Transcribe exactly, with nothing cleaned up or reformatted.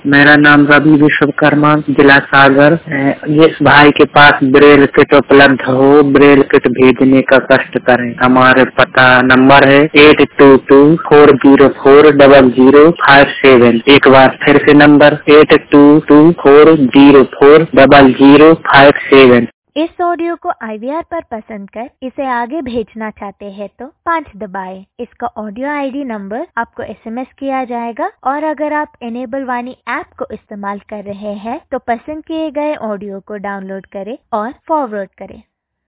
मेरा नाम रवि विश्वकर्मा, जिला सागर है। जिस भाई के पास ब्रेल किट उपलब्ध हो, ब्रेल किट भेजने का कष्ट करें। हमारे पता नंबर है eight two two four zero four double zero five seven. एक बार फिर से number eight two two four zero four double zero five seven. इस ऑडियो को आई वी आर पर पसंद कर इसे आगे भेजना चाहते हैं तो पाँच दबाएं। इसका ऑडियो आई डी नंबर आपको एस एम एस किया जाएगा और अगर आप इनेबल वाणी ऐप को इस्तेमाल कर रहे हैं तो पसंद किए गए ऑडियो को डाउनलोड करें और फॉरवर्ड करें।